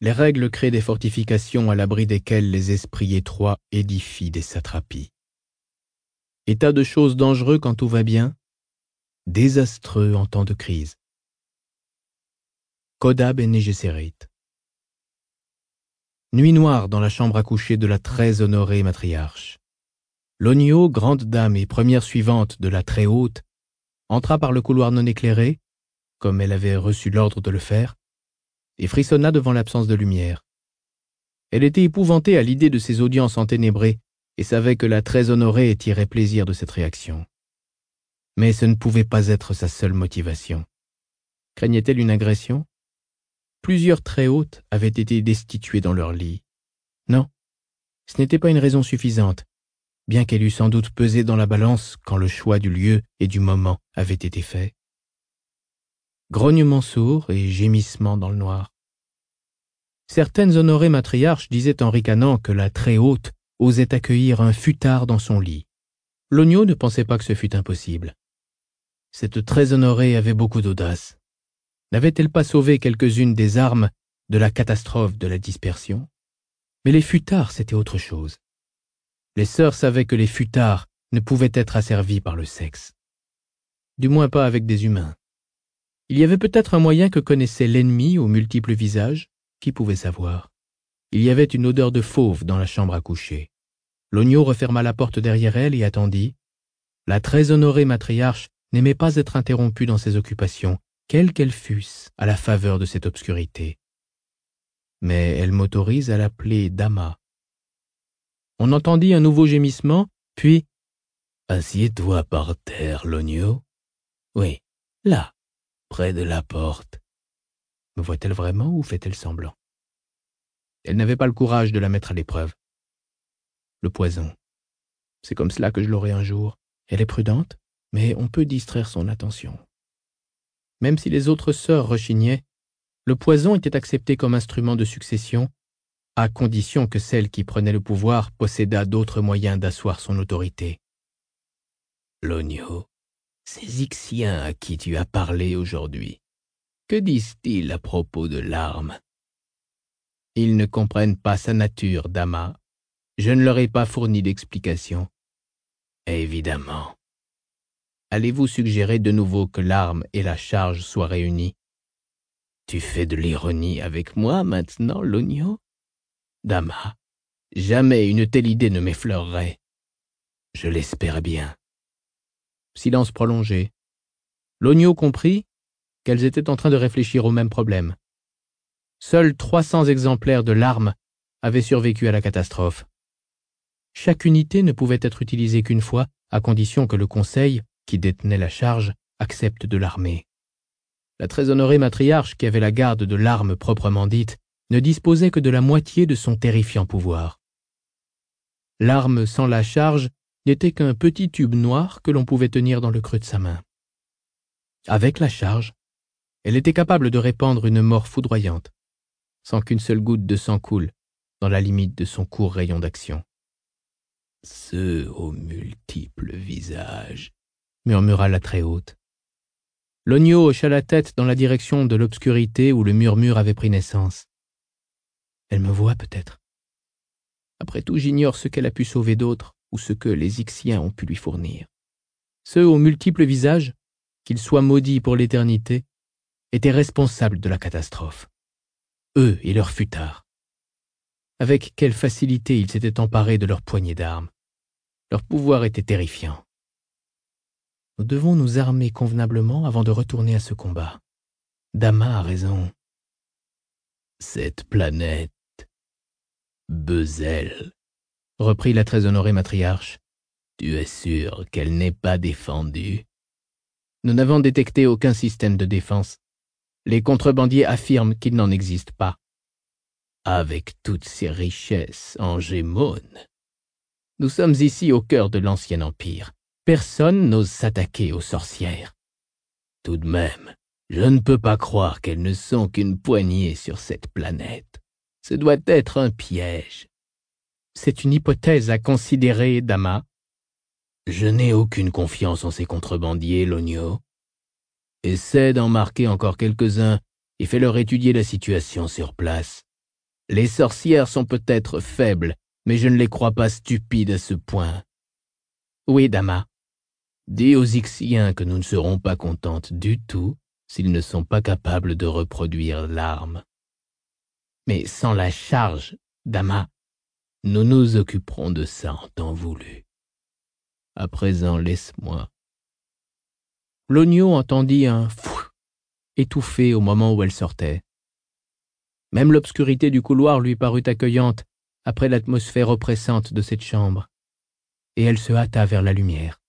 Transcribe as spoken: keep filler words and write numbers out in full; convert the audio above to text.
Les règles créent des fortifications à l'abri desquelles les esprits étroits édifient des satrapies. État de choses dangereux quand tout va bien, désastreux en temps de crise. Coda Bene Gesserit. Nuit noire dans la chambre à coucher de la très honorée matriarche. Logno, grande dame et première suivante de la très haute, entra par le couloir non éclairé, comme elle avait reçu l'ordre de le faire, et frissonna devant l'absence de lumière. Elle était épouvantée à l'idée de ces audiences enténébrées et savait que la très honorée tirait plaisir de cette réaction. Mais ce ne pouvait pas être sa seule motivation. Craignait-elle une agression? Plusieurs très hautes avaient été destituées dans leur lit. Non, ce n'était pas une raison suffisante, bien qu'elle eût sans doute pesé dans la balance quand le choix du lieu et du moment avait été fait. Grognements sourds et gémissements dans le noir. Certaines honorées matriarches disaient en ricanant que la très haute osait accueillir un futard dans son lit. Logno ne pensait pas que ce fût impossible. Cette très honorée avait beaucoup d'audace. N'avait-elle pas sauvé quelques-unes des armes de la catastrophe de la dispersion? Mais les futards, c'était autre chose. Les sœurs savaient que les futards ne pouvaient être asservis par le sexe. Du moins pas avec des humains. Il y avait peut-être un moyen que connaissait l'ennemi aux multiples visages, qui pouvait savoir. Il y avait une odeur de fauve dans la chambre à coucher. Logno referma la porte derrière elle et attendit. La très honorée matriarche n'aimait pas être interrompue dans ses occupations, quelles qu'elles fussent, à la faveur de cette obscurité. Mais elle m'autorise à l'appeler Dama. On entendit un nouveau gémissement, puis « Assieds-toi par terre, Logno. Oui, là, près de la porte. » Me voit-elle vraiment ou fait-elle semblant? Elle n'avait pas le courage de la mettre à l'épreuve. Le poison. C'est comme cela que je l'aurai un jour. Elle est prudente, mais on peut distraire son attention. Même si les autres sœurs rechignaient, le poison était accepté comme instrument de succession, à condition que celle qui prenait le pouvoir possédât d'autres moyens d'asseoir son autorité. Logno, ces Ixiens à qui tu as parlé aujourd'hui, que disent-ils à propos de l'arme? Ils ne comprennent pas sa nature, Dama. Je ne leur ai pas fourni d'explication. Évidemment. Allez-vous suggérer de nouveau que l'arme et la charge soient réunies? Tu fais de l'ironie avec moi maintenant, Logno? Dama, jamais une telle idée ne m'effleurerait. Je l'espère bien. Silence prolongé. Logno comprit qu'elles étaient en train de réfléchir au même problème. Seuls trois cents exemplaires de l'arme avaient survécu à la catastrophe. Chaque unité ne pouvait être utilisée qu'une fois, à condition que le conseil, qui détenait la charge, accepte de l'armer. La très honorée matriarche, qui avait la garde de l'arme proprement dite, ne disposait que de la moitié de son terrifiant pouvoir. L'arme sans la charge n'était qu'un petit tube noir que l'on pouvait tenir dans le creux de sa main. Avec la charge, elle était capable de répandre une mort foudroyante, sans qu'une seule goutte de sang coule, dans la limite de son court rayon d'action. « Ceux aux multiples visages », murmura la très haute. Logno hocha la tête dans la direction de l'obscurité où le murmure avait pris naissance. Elle me voit peut-être. Après tout, j'ignore ce qu'elle a pu sauver d'autres ou ce que les Ixiens ont pu lui fournir. Ceux aux multiples visages, qu'ils soient maudits pour l'éternité, étaient responsables de la catastrophe. Eux et leurs futards. Avec quelle facilité ils s'étaient emparés de leurs poignées d'armes. Leur pouvoir était terrifiant. Nous devons nous armer convenablement avant de retourner à ce combat. Dama a raison. Cette planète, Bezel, reprit la très honorée matriarche, tu es sûr qu'elle n'est pas défendue? Nous n'avons détecté aucun système de défense. Les contrebandiers affirment qu'il n'en existe pas. Avec toutes ces richesses en Gémone, nous sommes ici au cœur de l'ancien empire. Personne n'ose s'attaquer aux sorcières. Tout de même, je ne peux pas croire qu'elles ne sont qu'une poignée sur cette planète. Ce doit être un piège. C'est une hypothèse à considérer, Dama. Je n'ai aucune confiance en ces contrebandiers, Logno. Essaie d'en marquer encore quelques-uns et fais-leur étudier la situation sur place. Les sorcières sont peut-être faibles, mais je ne les crois pas stupides à ce point. Oui, Dama. Dis aux Ixiens que nous ne serons pas contentes du tout s'ils ne sont pas capables de reproduire l'arme. Mais sans la charge, Dama, nous nous occuperons de ça en temps voulu. À présent, laisse-moi. » L'oignon entendit un « fou » étouffé au moment où elle sortait. Même l'obscurité du couloir lui parut accueillante après l'atmosphère oppressante de cette chambre, et elle se hâta vers la lumière.